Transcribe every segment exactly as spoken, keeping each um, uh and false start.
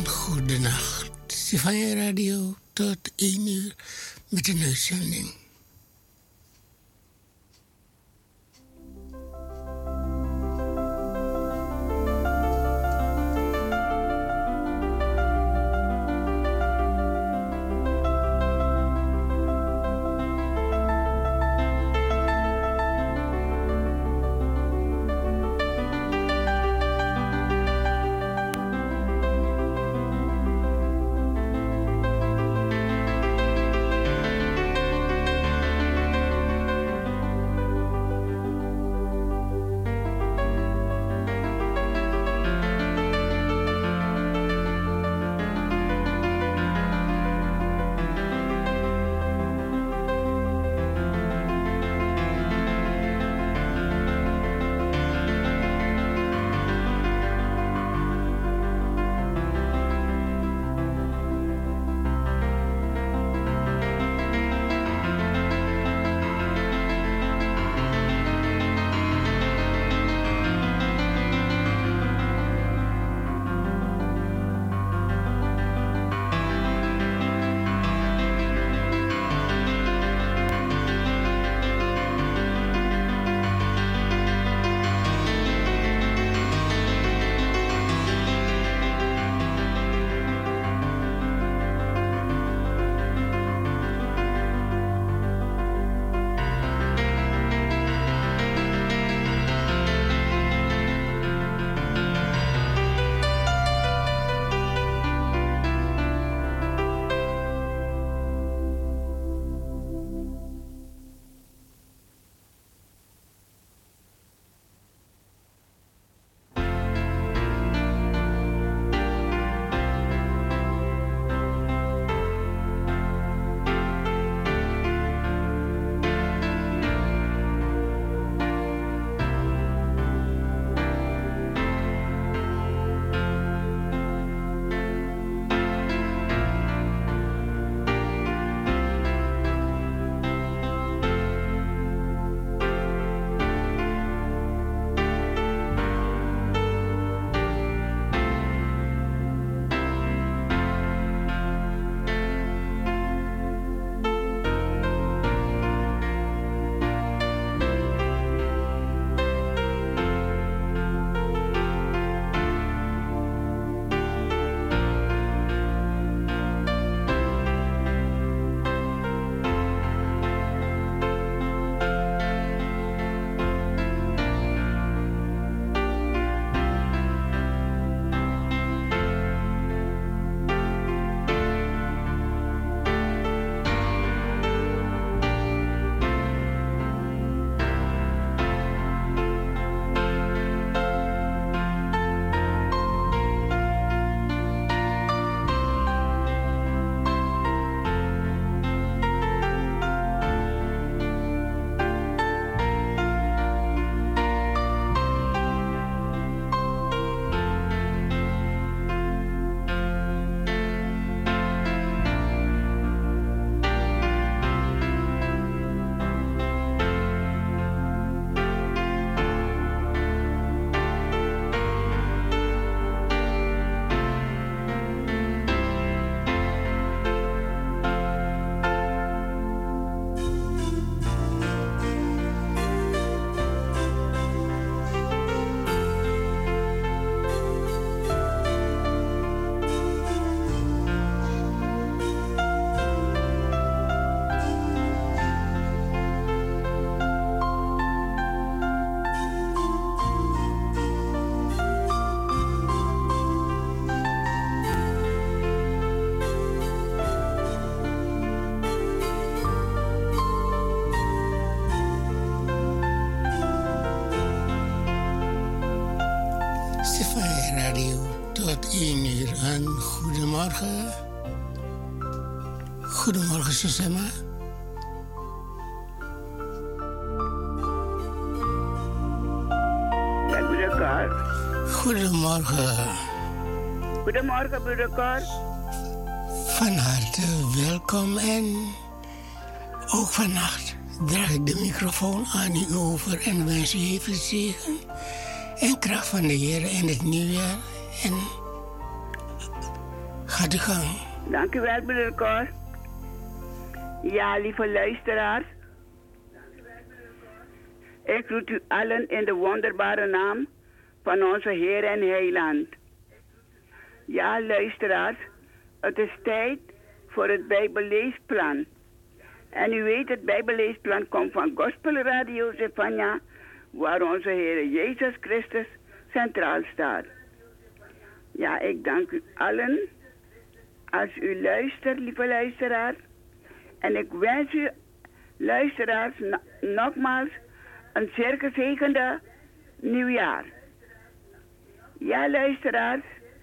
goedenacht. Stefania Radio tot één uur met een uitzending. Goedemorgen. Goedemorgen, Susanna. Ja, broeder Cor. Goedemorgen. Goedemorgen, broeder Cor. Van harte welkom en ook vannacht draag ik de microfoon aan u over en wens u even zegen en kracht van de Heer in het nieuwjaar. En Gaat uw gang. Dank u wel, broeder Cor. Ja, lieve luisteraars. Ik groet u allen in de wonderbare naam van onze Heer en Heiland. Ja, luisteraars, het is tijd voor het Bijbelleesplan. En u weet, het Bijbelleesplan komt van Gospel Radio Zefania, waar onze Heer Jezus Christus centraal staat. Ja, ik dank u allen als u luistert, lieve luisteraars. En ik wens u, luisteraars, no- nogmaals een zeer gezegende nieuwjaar. Ja, luisteraars,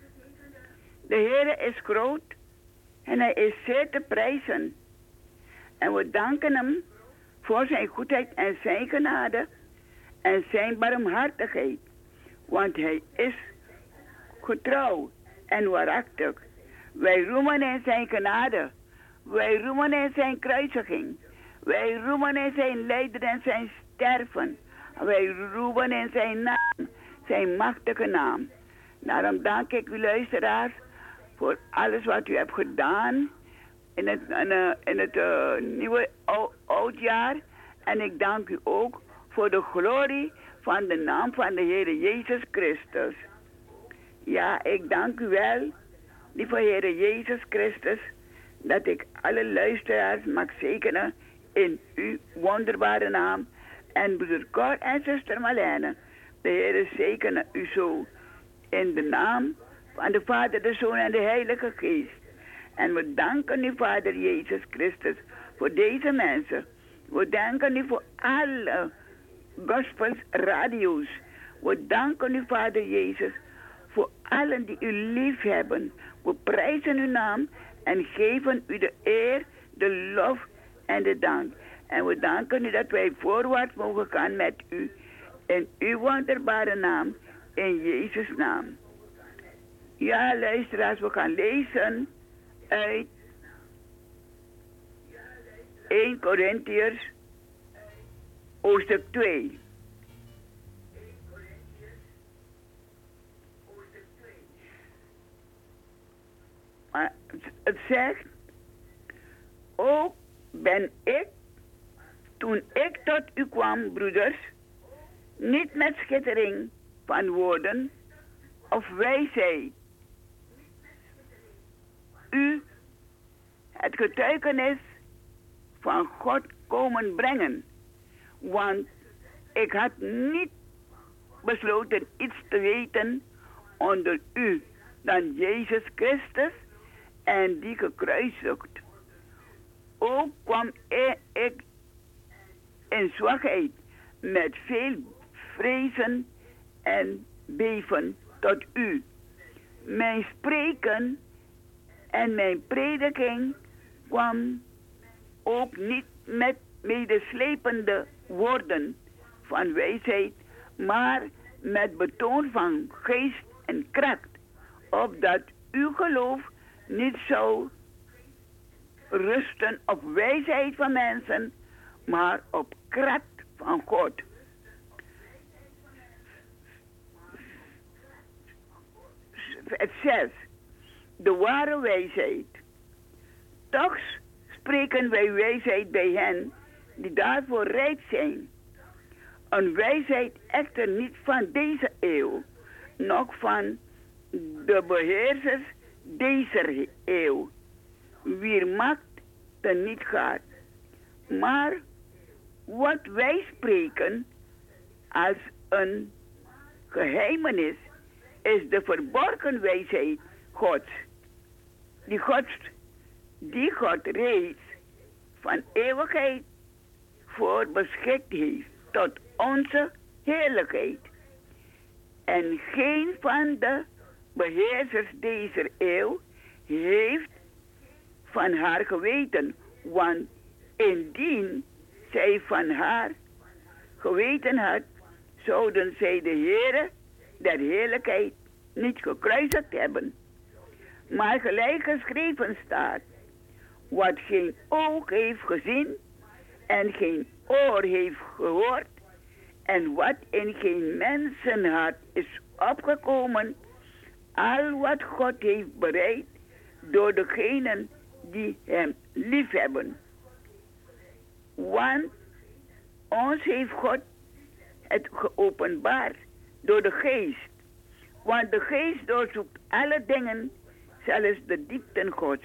de Heer is groot en hij is zeer te prijzen. En we danken hem voor zijn goedheid en zijn genade en zijn barmhartigheid. Want hij is getrouw en waarachtig. Wij roemen in zijn genade. Wij roemen in zijn kruisiging. Wij roemen in zijn lijden en zijn sterven. Wij roemen in zijn naam, zijn machtige naam. Daarom dank ik u luisteraars voor alles wat u hebt gedaan in het, in, uh, in het uh, nieuwe ou- oudjaar. En ik dank u ook voor de glorie van de naam van de Heer Jezus Christus. Ja, ik dank u wel, lieve Heer Jezus Christus, dat ik alle luisteraars mag zegenen in uw wonderbare naam. En broeder Cor en zuster Marlene, de Heer zegene u zo in de naam van de Vader, de Zoon en de Heilige Geest. En we danken u, Vader Jezus Christus, voor deze mensen. We danken u voor alle gospelradio's. We danken u, Vader Jezus, voor allen die u lief hebben. We prijzen uw naam en geven u de eer, de lof en de dank. En we danken u dat wij voorwaarts mogen gaan met u. In uw wonderbare naam, in Jezus' naam. Ja, luisteraars, we gaan lezen uit Eerste Korintiërs, hoofdstuk twee. Maar het zegt, ook ben ik, toen ik tot u kwam, broeders, niet met schittering van woorden of wijsheid, u het getuigenis van God komen brengen. Want ik had niet besloten iets te weten onder u dan Jezus Christus en die gekruisigd. Ook kwam ik in zwakheid met veel vrezen en beven tot u. Mijn spreken en mijn prediking kwam ook niet met medeslepende woorden van wijsheid, maar met betoon van geest en kracht, opdat uw geloof niet zou rusten op wijsheid van mensen, maar op kracht van God. Het zes, de ware wijsheid. Toch spreken wij wijsheid bij hen die daarvoor rijp zijn. Een wijsheid echter niet van deze eeuw, noch van de beheersers deze eeuw, wier macht er niet gaat. Maar wat wij spreken als een geheimenis is de verborgen wijsheid Gods, die God, die God reeds van eeuwigheid voor beschikt heeft tot onze heerlijkheid. En geen van de beheersers deze eeuw heeft van haar geweten, want indien zij van haar geweten had, zouden zij de Heere der heerlijkheid niet gekruisigd hebben. Maar gelijk geschreven staat, wat geen oog heeft gezien en geen oor heeft gehoord en wat in geen mensenhart is opgekomen, al wat God heeft bereid door degenen die hem liefhebben. Want ons heeft God het geopenbaard door de geest. Want de geest doorzoekt alle dingen, zelfs de diepten Gods.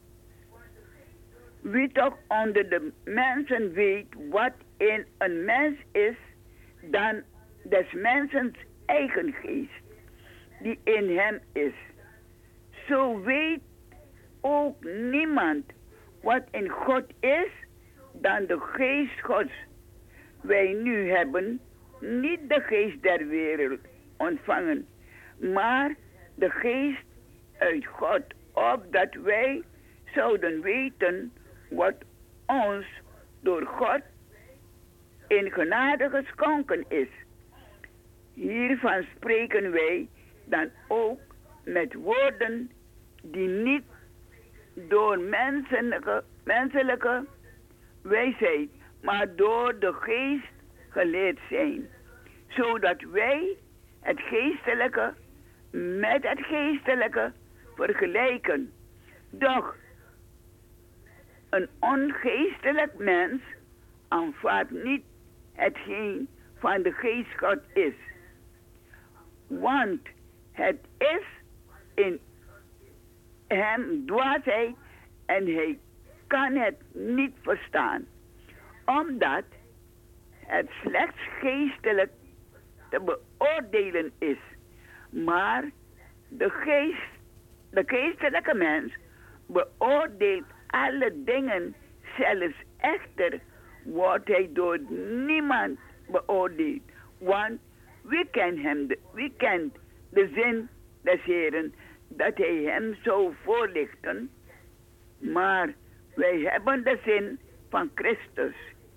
Wie toch onder de mensen weet wat in een mens is, dan des mensens eigen geest, die in hem is. Zo weet ook niemand wat in God is, dan de geest Gods. Wij nu hebben niet de geest der wereld ontvangen, maar de geest uit God, opdat wij zouden weten wat ons door God in genade geschonken is. Hiervan spreken wij dan ook met woorden die niet door menselijke, menselijke wijsheid, maar door de geest geleerd zijn, zodat wij het geestelijke met het geestelijke vergelijken. Doch een ongeestelijk mens aanvaardt niet hetgeen van de geest God is. Want het is in hem dwaasheid en hij kan het niet verstaan. Omdat het slechts geestelijk te beoordelen is. Maar de geest, de geestelijke mens beoordeelt alle dingen, zelfs echter wordt hij door niemand beoordeeld. Want wie kent hem, de, wie kent de zin des Heren, dat hij hem zou voorlichten? Maar wij hebben de zin van Christus.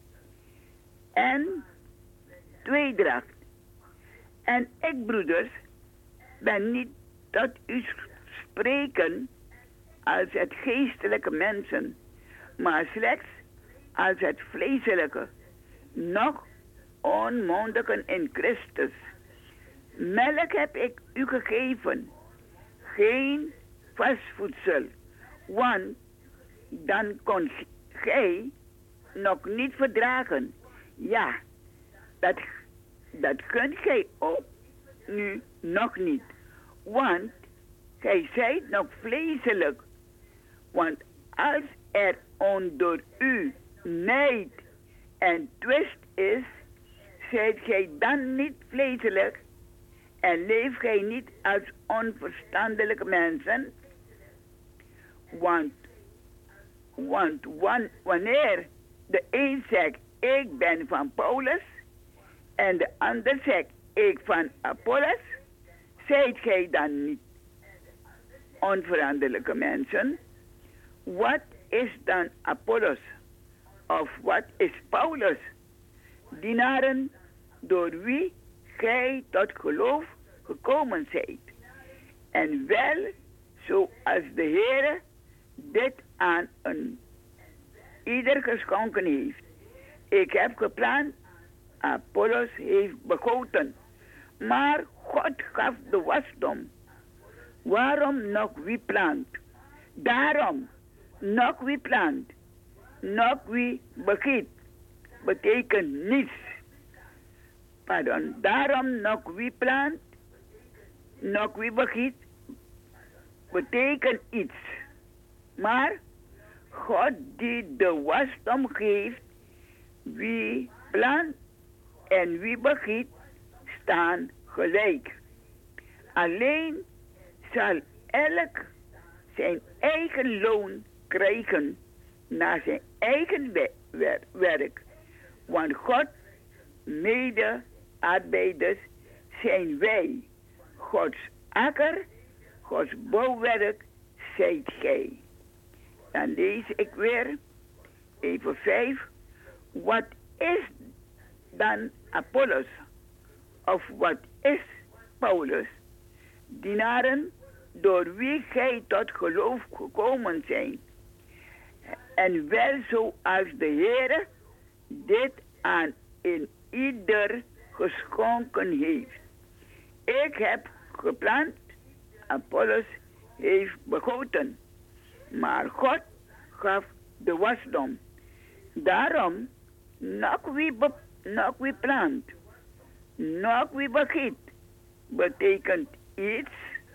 En tweedracht. En ik, broeders, ben niet tot u spreken als het geestelijke mensen, maar slechts als het vleeselijke, nog onmondigen in Christus. Melk heb ik u gegeven, geen vast voedsel, want dan kon gij nog niet verdragen. Ja, dat, dat kunt gij ook nu nog niet, want gij zijt nog vleeselijk. Want als er onder u nijd en twist is, zijt gij dan niet vleeselijk en leeft gij niet als onverstandelijke mensen? Want, want wan, wanneer de een zegt, ik ben van Paulus, en de ander zegt, ik van Apollos, zijt gij dan niet onveranderlijke mensen? Wat is dan Apollos? Of wat is Paulus? Dienaren door wie gij tot geloof gekomen zijt. En wel zoals de Heere dit aan een ieder geschonken heeft. Ik heb geplant, Apollos heeft begoten, maar God gaf de wasdom. Waarom nog wie plant? Daarom, nog wie plant, nog wie begiet, betekent niets. Pardon, daarom nog wie plant, nog wie begiet, betekent iets. Maar God die de wasdom geeft, wie plant en wie begiet, staan gelijk. Alleen zal elk zijn eigen loon krijgen naar zijn eigen wer- werk. Want God, mede arbeiders, zijn wij. Gods akker, Gods bouwwerk, zijt gij. Dan lees ik weer, even vijf. Wat is dan Apollos? Of wat is Paulus? Dienaren door wie gij tot geloof gekomen zijn. En wel zoals de Heere dit aan in ieder geschonken heeft. Ik heb geplant, Apollos heeft begoten. Maar God gaf de wasdom. Daarom, nog wie, be, nog wie plant, nog wie begiet, betekent iets.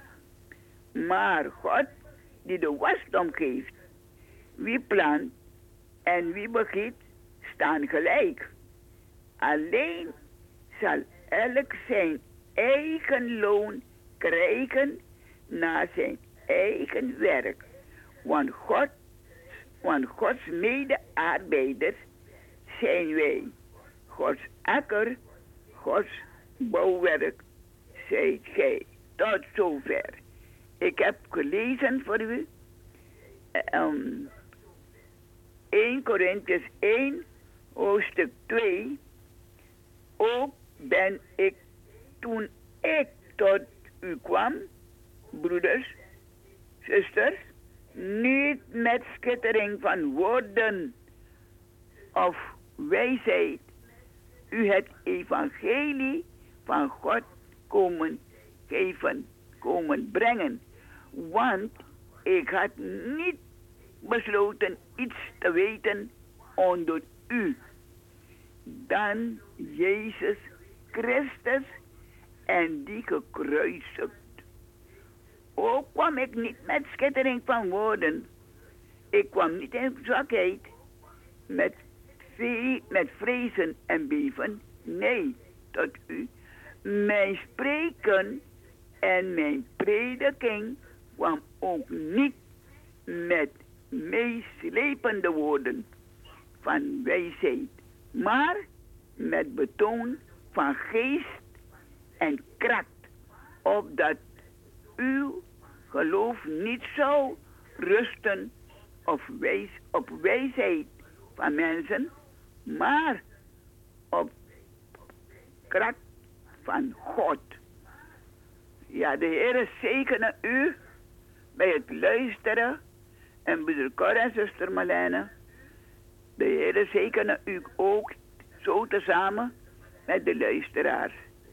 Maar God die de wasdom geeft. Wie plant en wie begiet, staan gelijk. Alleen zal elk zijn eigen loon krijgen na zijn eigen werk. Want, God, want Gods mede-arbeiders zijn wij. Gods akker, Gods bouwwerk zijt gij. Tot zover. Ik heb gelezen voor u um, eerste Korintiërs één, hoofdstuk twee. Ook ben ik, toen ik tot u kwam, broeders, zusters, niet met schittering van woorden of wijsheid, u het evangelie van God komen geven, komen brengen. Want ik had niet besloten iets te weten onder u dan Jezus Christus en die gekruisigd. Ook kwam ik niet met schittering van woorden. Ik kwam niet in zwakheid, met, ve- met vrezen en beven. Nee, tot u. Mijn spreken en mijn prediking kwam ook niet met meeslepende woorden van wijsheid, maar met betoon van geest en kracht, opdat uw geloof niet zou rusten op, wijs, op wijsheid van mensen, maar op kracht van God. Ja, de Heer zegene u bij het luisteren. En broeder Cor en zuster Marlene, de Heer zegene u ook zo tezamen met de luisteraars.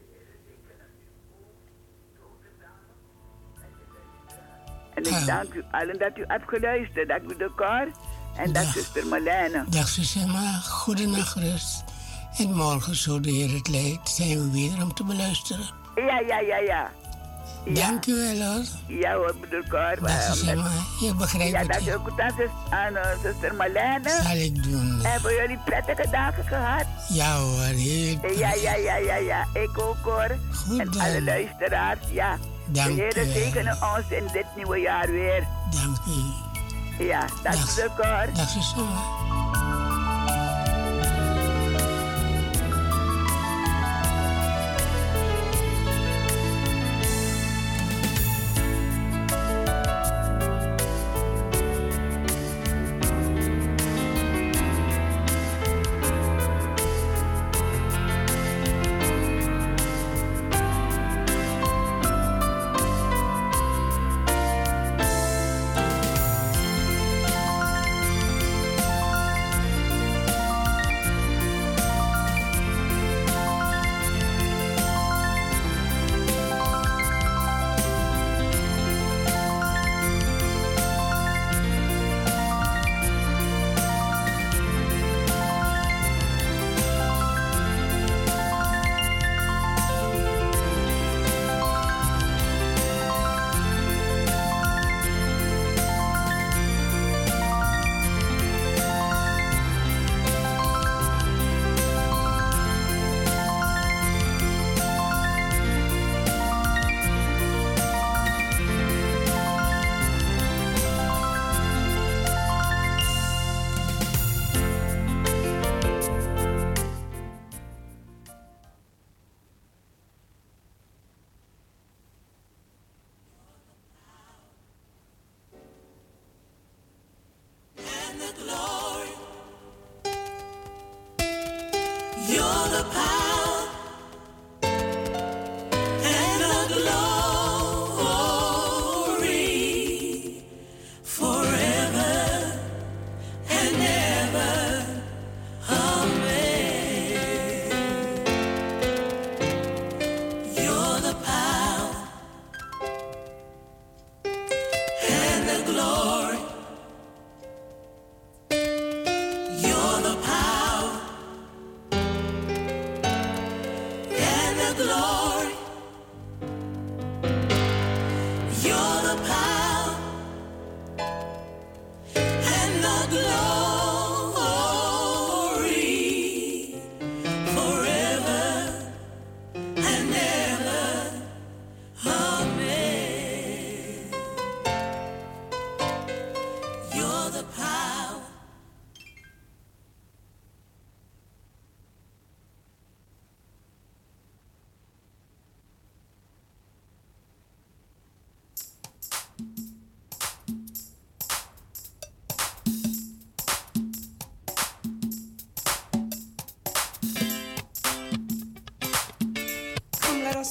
En ik dank u allen dat u hebt geluisterd. Dat broeder Cor en dat zuster Marlene. Dag zuster Emma, goedenacht rust. En morgen, zo de Heer het leidt, zijn we weer om te beluisteren. Ja, ja, ja, ja. Dank u wel hoor. Ja hoor, broeder Cor. Dat is helemaal, je begrijpt ja, het. Ja, dat is ook goed aan uh, zuster Marlene. Zal ik doen. Hebben jullie prettige dagen gehad? Ja hoor, heel prettig. Ja, ja, ja, ja, ja. Ik ook hoor. Goed en dan. alle luisteraars, ja. Dank de Heer zegene ons in dit nieuwe jaar weer. Dank u. Ja, dat is broeder Cor. Dag zuster.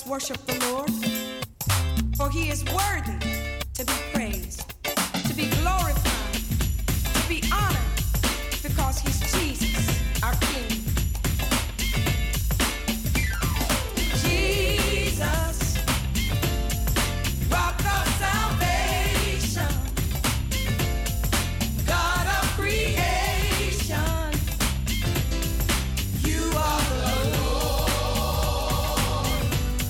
worship the Lord, for he is worthy to be praised, to be glorified, to be honored, because he's Jesus, our King. Jesus, rock of salvation, God of creation, you are the Lord.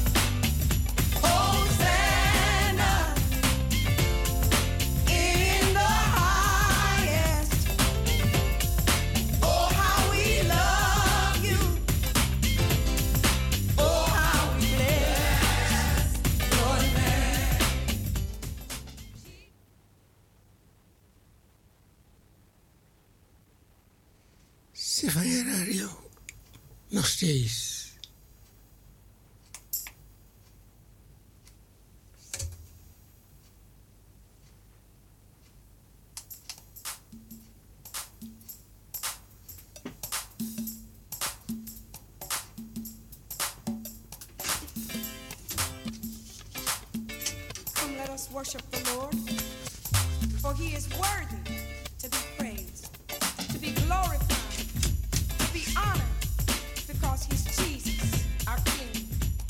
Hosanna in the highest. Oh, how we love you. Oh, how we bless your name. Symphony Radio. Nog steeds. Come, let us worship the Lord, for he is worthy to be praised, to be glorified, to be honored, because he's Jesus, our King.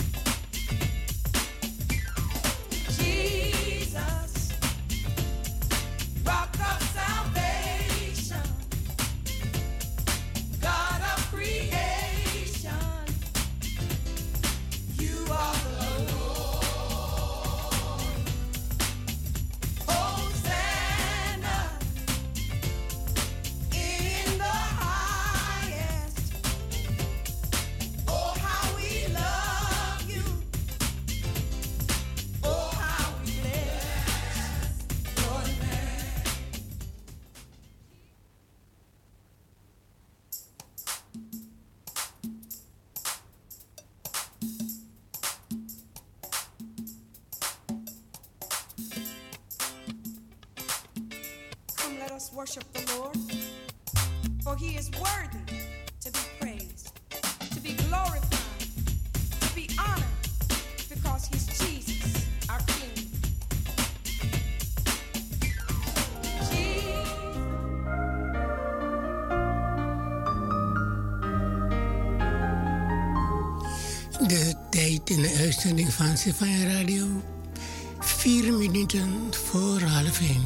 Jesus, rock of salvation, God of creation, you are the Lord. Hosanna in the highest. Oh, how we love you. Oh, how we bless your name. Come, let us worship the Lord, for he is worthy to be praised, to be glorified, to be honored, because he's Jesus, our King. Jesus. De tijd in de uitzending van Symphony Radio. Vier minuten voor half één.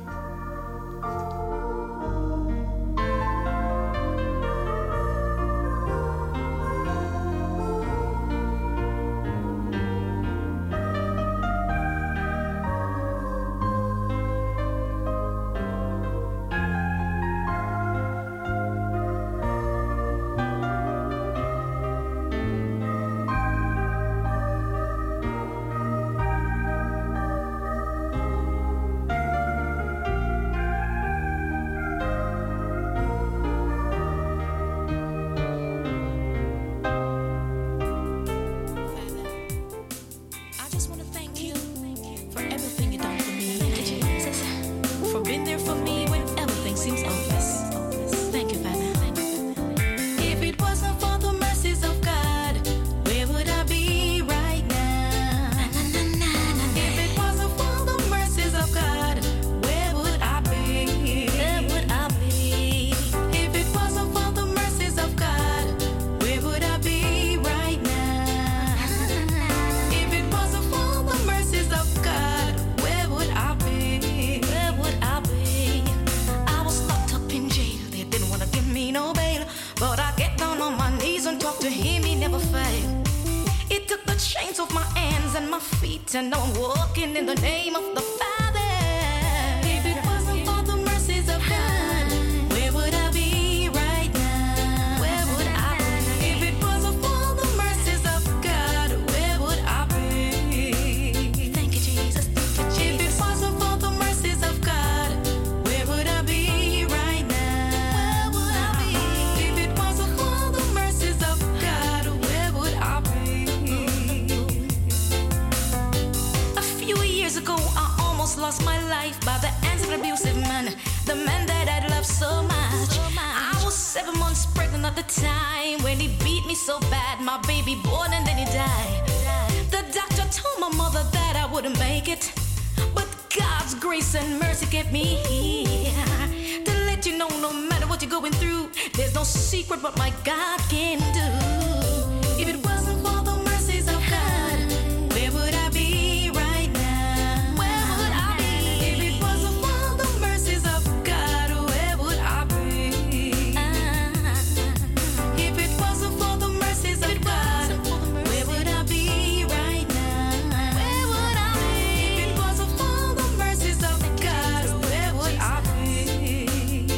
I just want to thank you for everything you done for me. Thank you, Jesus. For being there for me when everything seems hopeless. Thank you, Father. If it wasn't for the mercies of God, where would I be right now? If it wasn't for the mercies of God, where would I be? Where would I be? If it wasn't for the mercies of God, where would I be right now? If it wasn't for the mercies of God, where would I be? Where would I be? I was locked up in jail. They didn't want to give me no bail, but I get down on my knees and talk to him. He never failed. It took the chains off my hands and my feet, and now I'm walking in the name of the Father. If it wasn't for the mercies of God, where would I be right now? Where would I be? If it wasn't for the mercies of God, where would I be? Thank you, Jesus. If it wasn't for the mercies of God, where would I be right now? Where would I be? If it wasn't for the mercies of God, where would I be? A few years ago, I almost lost my life by the hands of an abusive man, the man that I'd loved so much. I was seven months pregnant at the time when he beat me so bad, my baby born and then he died. The grace and mercy kept me here to let you know no matter what you're going through, there's no secret what my God can do. If it wasn't for the mercies of God, where would I be right now? Where would I be? If it wasn't for the mercies of God, where would I be? If it wasn't for the mercies of God, where would I be right now? Where would I be? If it wasn't for the mercies of God, where would I be?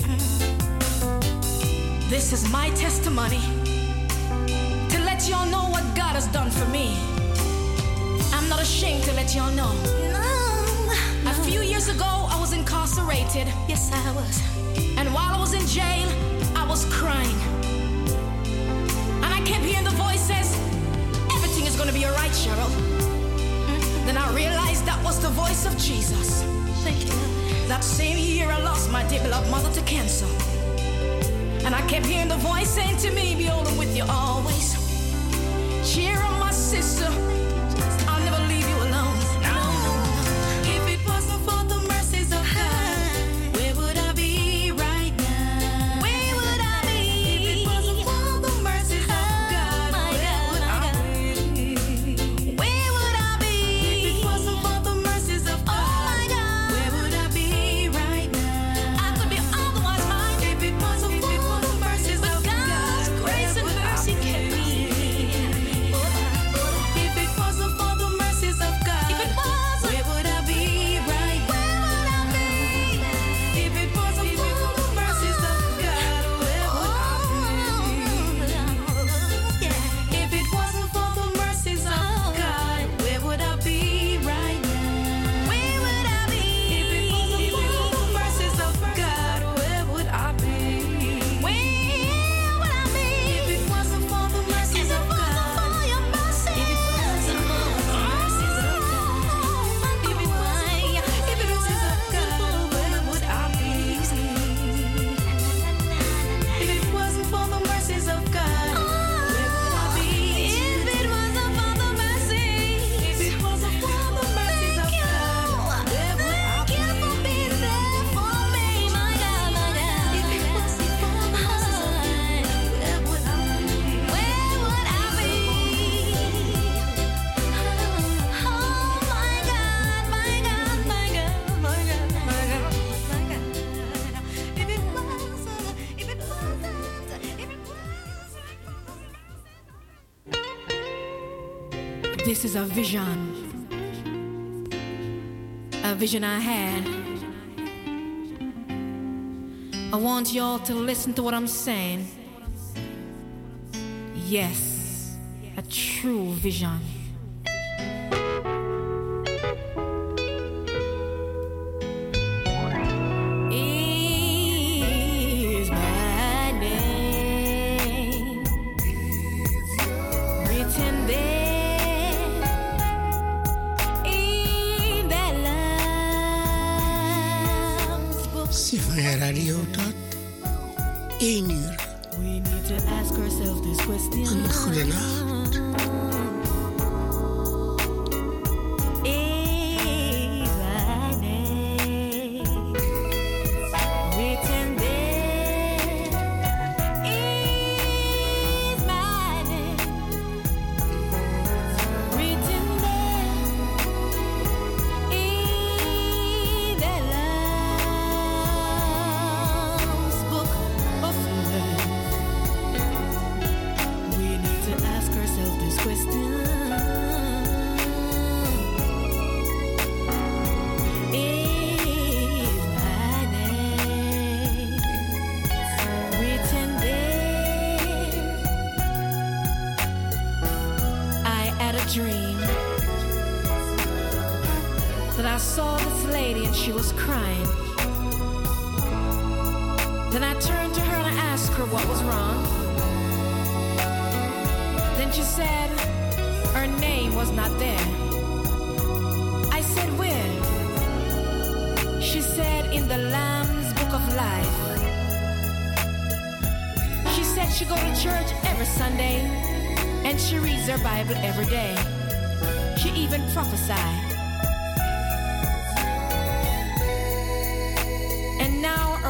This is my testimony to let y'all know what God has done for me. I'm not ashamed to let y'all know. No, no. A few years ago, I was incarcerated. Yes, I was. And while I was in jail, I was crying. And I kept hearing the voices, everything is going to be all right, Cheryl. Mm-hmm. Then I realized that was the voice of Jesus. Thank you. That same year, I lost my dear beloved mother to cancer. And I kept hearing the voice saying to me, behold, I'm with you always. Cheer up, my sister. I'll never leave you alone. No. If it wasn't for the mercies of God, where would I be right now? Where would I be? If it wasn't for the mercies of God, where would I be? Where would I be? If it wasn't for the mercies of God, where would I be right now? I could be otherwise mine. If it wasn't for the mercies of God, grace and mercy kept me. This is a vision, a vision I had. I want y'all to listen to what I'm saying. Yes, a true vision. Radio tot één uur. Een goede nacht.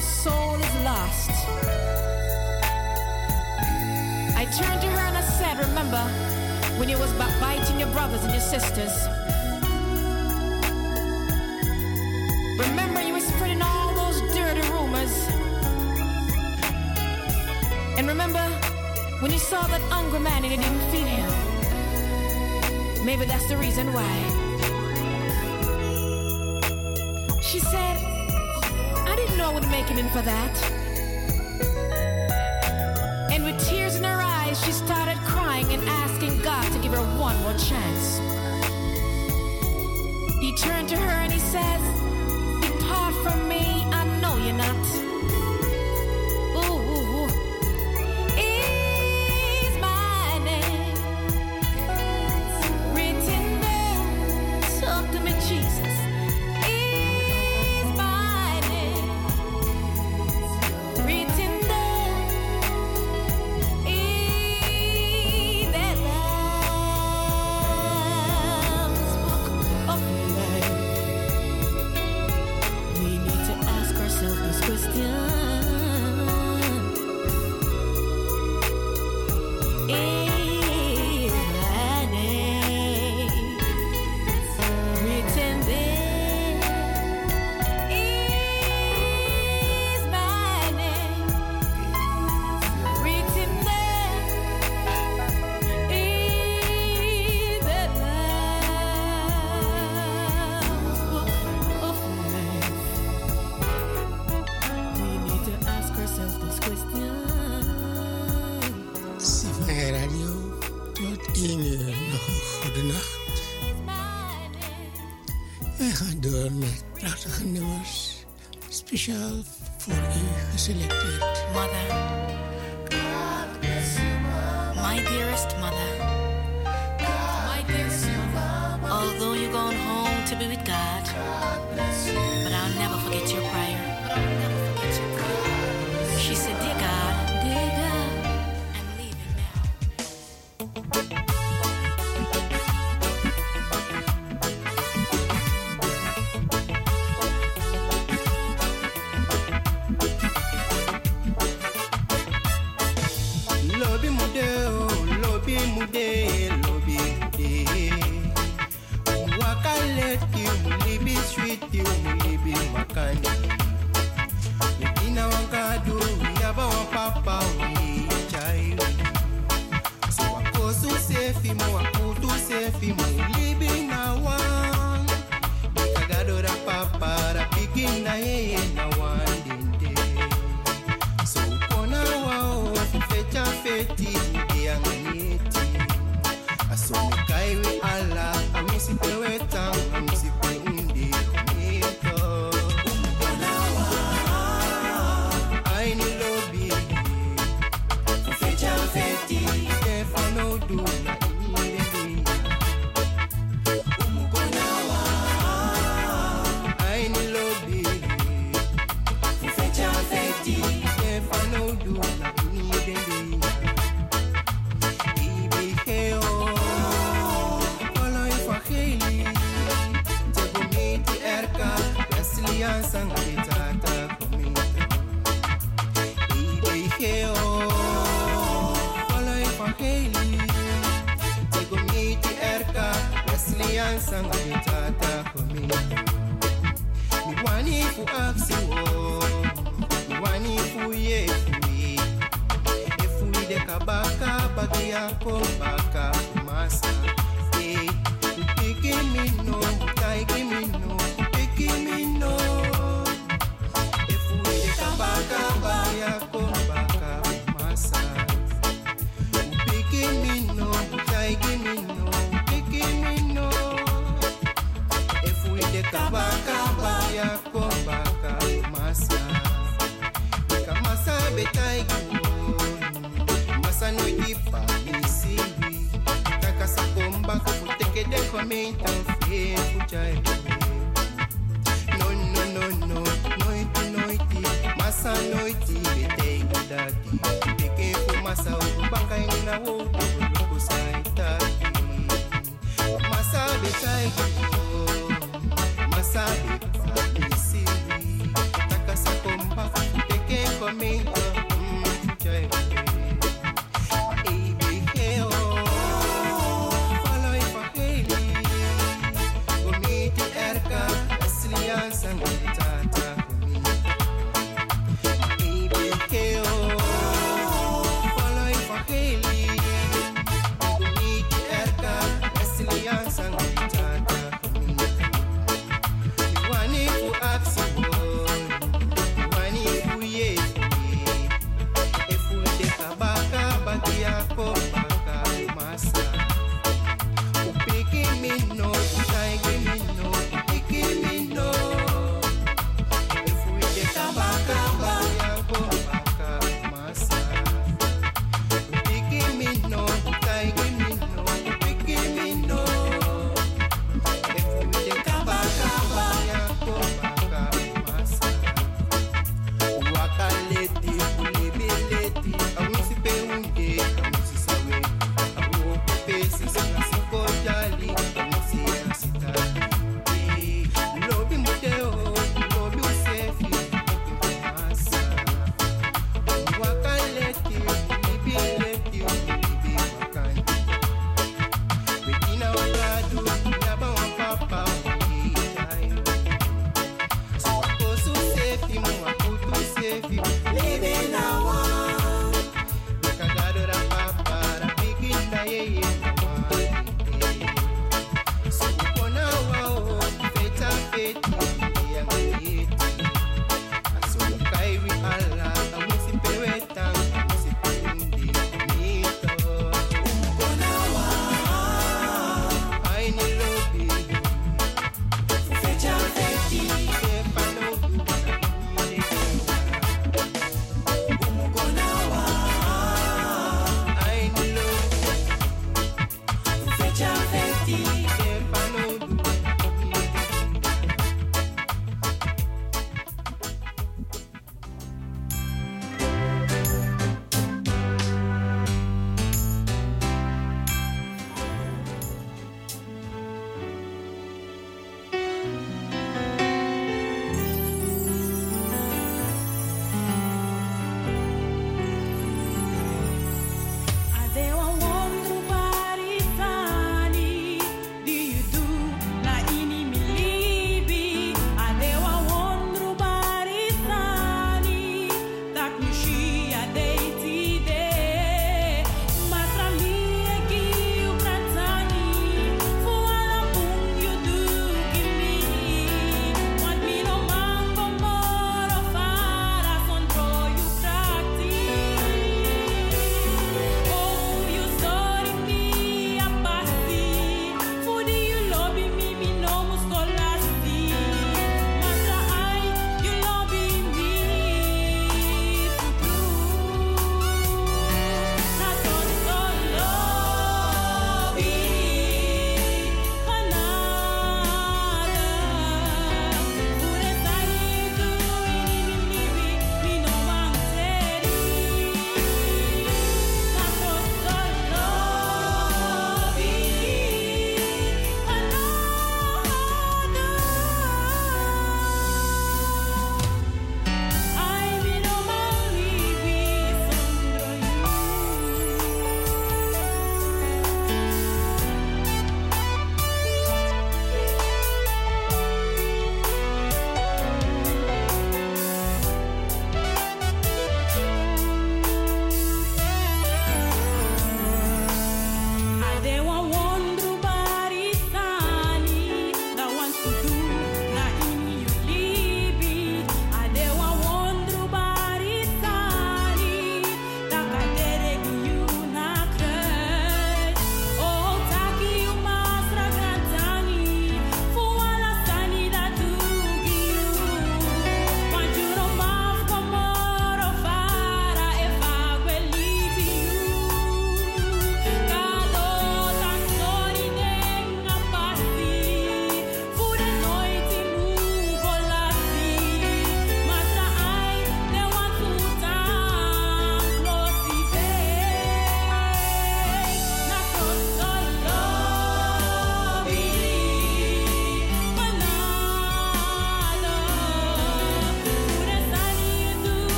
her soul is lost. I turned to her and I said, remember when you was backbiting your brothers and your sisters? Remember you were spreading all those dirty rumors? And remember when you saw that hungry man and you didn't feed him? Maybe that's the reason why. She said, I didn't know I would make it in for that. And with tears in her eyes, she started crying and asking God to give her one more chance. He turned to her and he says, depart from me, I know you're not. Ooh, is my name written there? Talk to me, Jesus. Speciaal voor u geselecteerd. Mother, my dearest mother, my dearest mother, although you're gone home to be with God, but I'll never forget your prayer. She said, dear God, dear God, I'm leaving now. Masabe pa misiri, takasa komba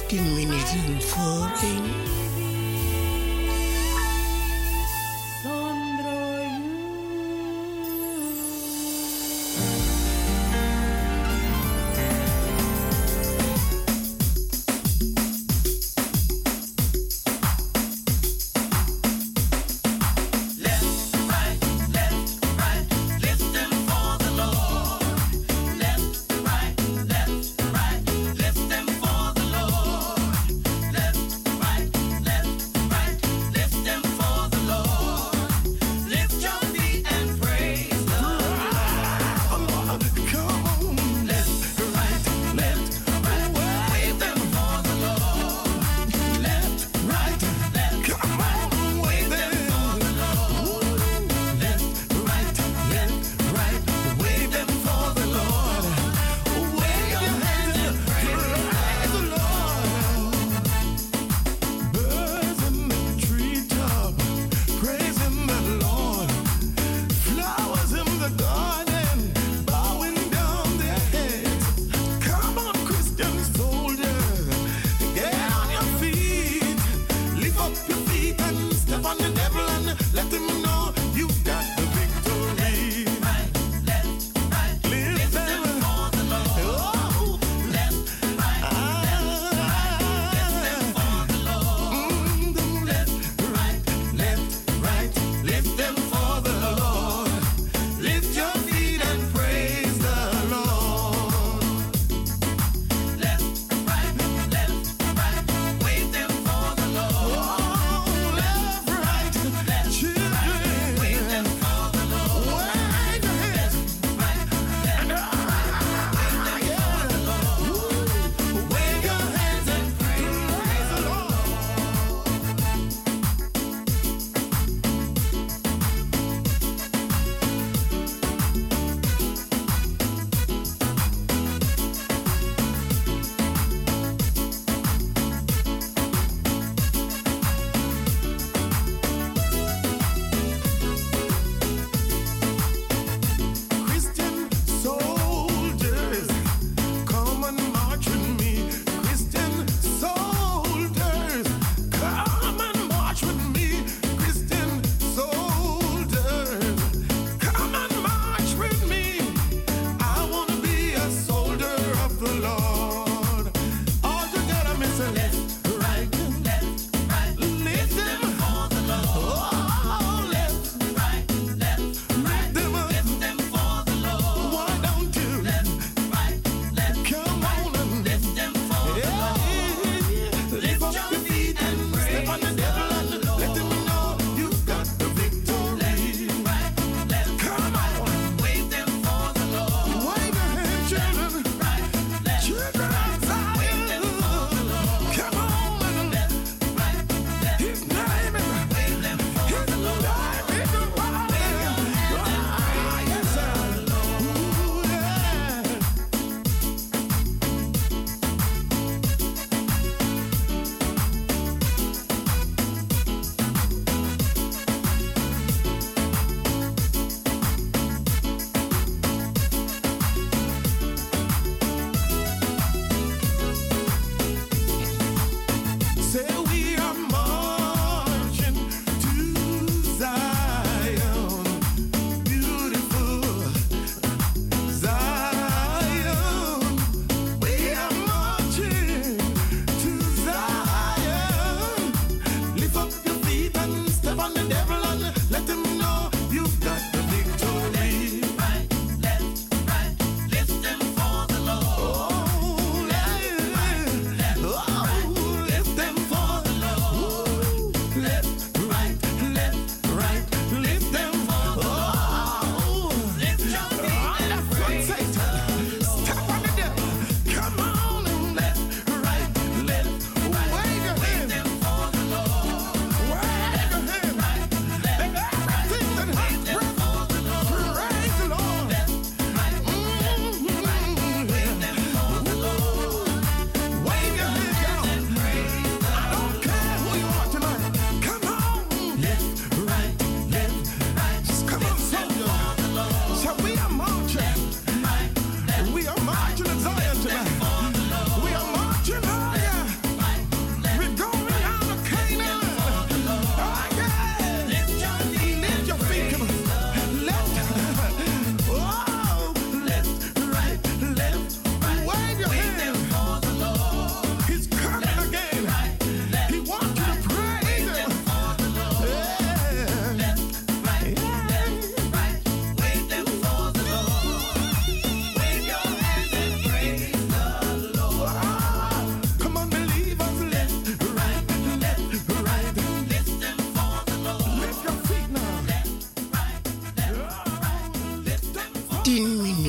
vijftien minuten voor één.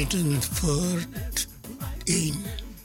minuten voor één.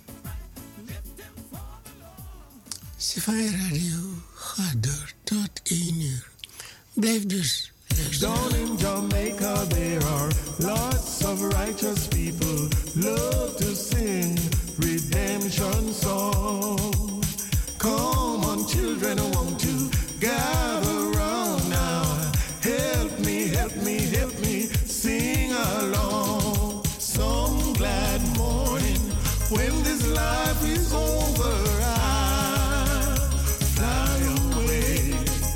Safari Radio gaat door tot één uur. Blijf dus luisteren. Down in Jamaica there are lots of righteous people love to sing redemption songs. Come on children, I want to gather round now. Help me, help me, help me sing along. Some glad morning when this life is over, I'll fly away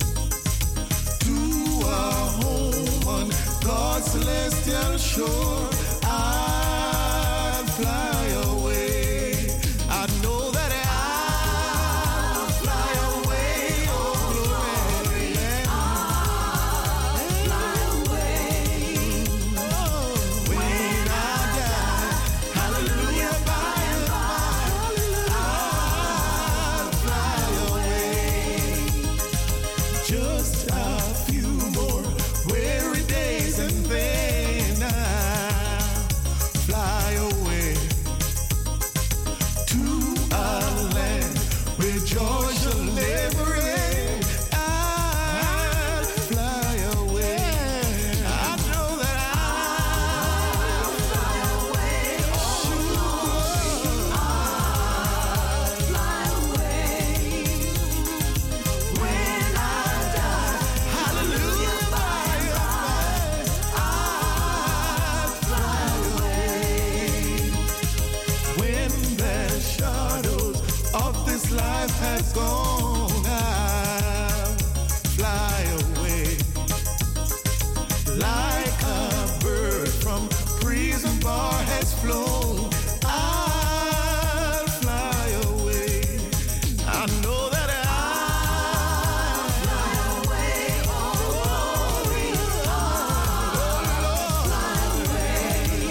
to a home on God's celestial shore. I'll fly away. I know that I'll fly away. Oh glory, yeah. I'll fly away. Oh, when I die, hallelujah, by and by, I'll fly away. Just a few more weary days and then I'll fly away to a land where joy shall never end. I'll fly away. I know that I'll fly away. Oh, I'll fly away. When I die, hallelujah, by and by, I'll fly away. When the shadows of this life has gone, I'll fly away. Like a bird from prison bar has flown, I'll fly away. I know that I'll fly away. Oh, glory, I'll fly away.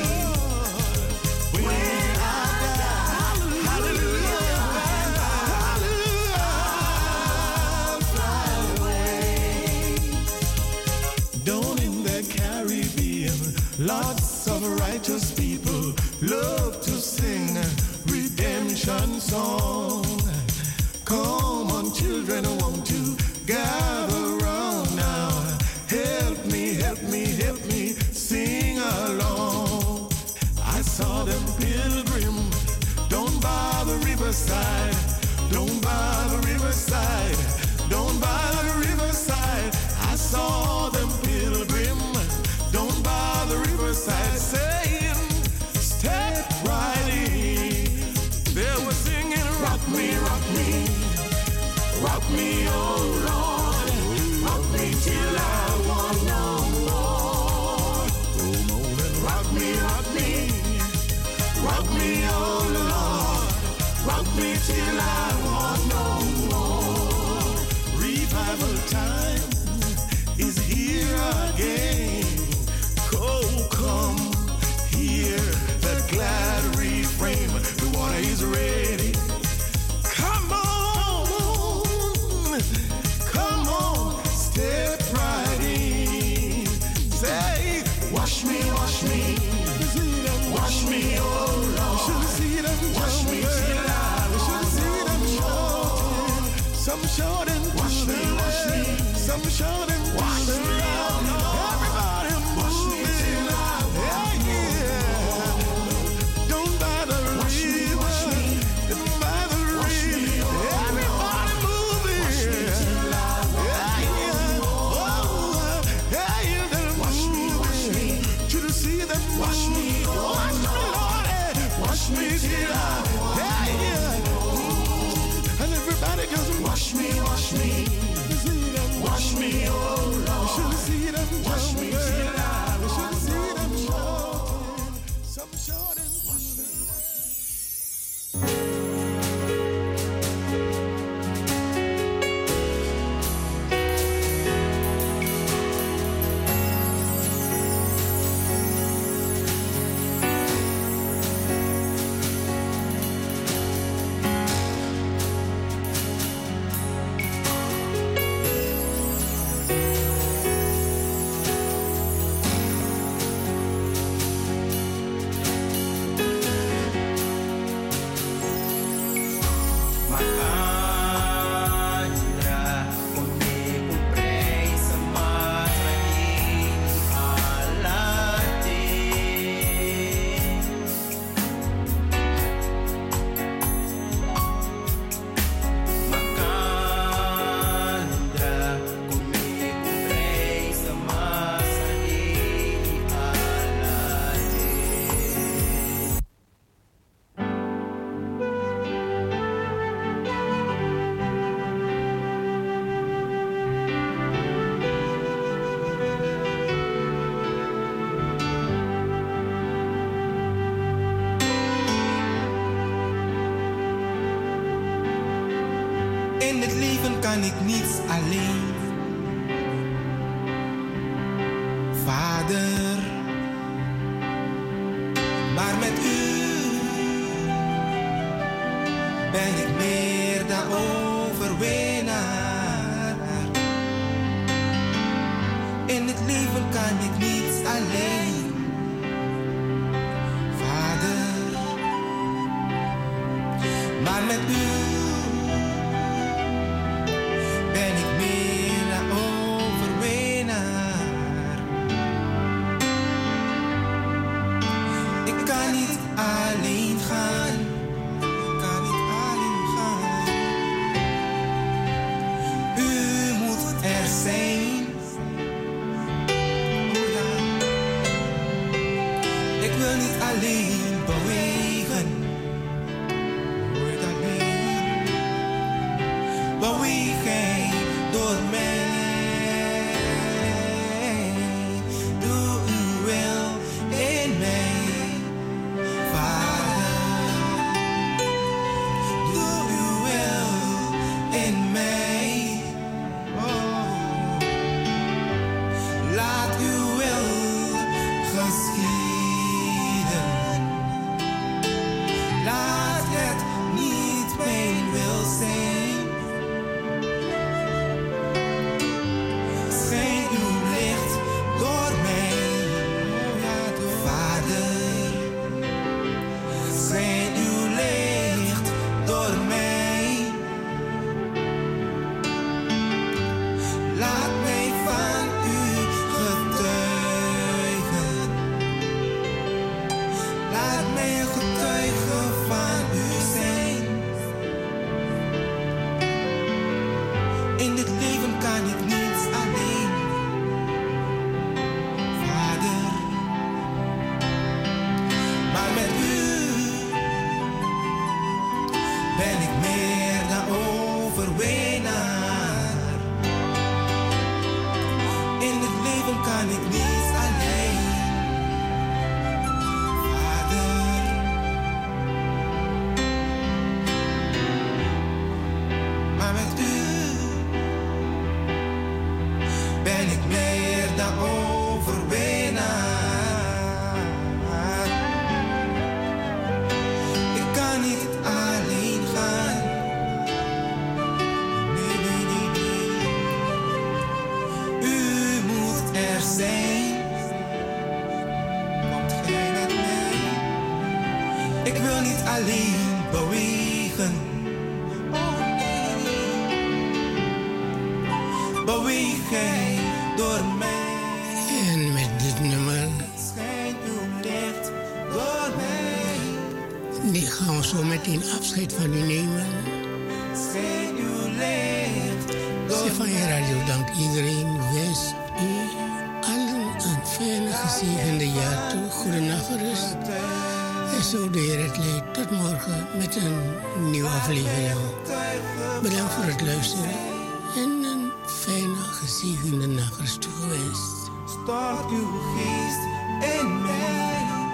When I die, hallelujah, hallelujah, I'll fly away. Down in the Caribbean, lots of righteous people love to sing redemption song. Come on, children, I want to gather round now. Help me, help me, help me sing along. I saw them pilgrim down by the riverside, down by the riverside, down by the riverside. I saw them pilgrim down by the riverside saying, step right in. They were singing, rock me, rock me, rock me, oh Lord, rock me till I want no more. Rock me, rock me, rock me, oh Lord, rock me till I want no more. Revival time is here again. Oh, come hear the glad refrain. The water is ready. Come on, come on, step right in. Say, wash me, wash me, wash me, oh Lord. Wash me till I want no more. Some short and wash me, wash me, some short and wash me, oh Lord. Everybody wash me till I want yeah. Don't bother me, wash me, don't bother me. Everybody move it. Wash me till I want oh, yeah, yeah, wash me, wash me. To the sea that wash me, wash me, Lord. Wash me till I want yeah, yeah. And everybody goes wash me, wash me, wash me, oh Lord. In het leven kan ik niets alleen. Vader, maar met u ben ik meer dan overwinnaar. In het leven kan ik niets alleen. Vader, maar met u ben ik meer dan overwinnaar. Ik kan niet alleen gaan. Ik kan niet alleen gaan. U moet er zijn. Oh ja. Ik wil niet alleen bewegen. Nooit alleen. Bewegen door mij. Doe uw wil in mij. Vader, doe uw wil in mij. Oh, laat uw wil geschieden. Laat het niet mijn wil zijn. Schijn uw licht door mij. Oh ja, door Vader. Schijn uw licht door mij. Laat mij van u getuigen. Laat mij een getuige van u zijn. In dit leven kan ik niets alleen. Vader, maar met u ben ik meer dan overwinnaar. In het leven kan ik niets alleen. Vader, maar met u ben ik meer dan overwinnaar. Ik kan niet alleen gaan. Nee, nee, nee, nee. U moet er zijn. Komt gij met mij? Ik wil niet alleen bewegen. Oh nee. Beweeg gij door mij. En met dit nummer, Schijn uw licht door mij. die gaan we zo meteen afscheid van u nemen. Schijn uw licht door Stefania Radio dankt iedereen. Wens u allen een fijne, gezegende jaar toe. Goedenacht gerust. En zo de Heer het leidt. Tot morgen met een nieuwe aflevering. Bedankt voor het luisteren. En een fijne, gezegende nacht toegewenst. Stort uw geest in mij.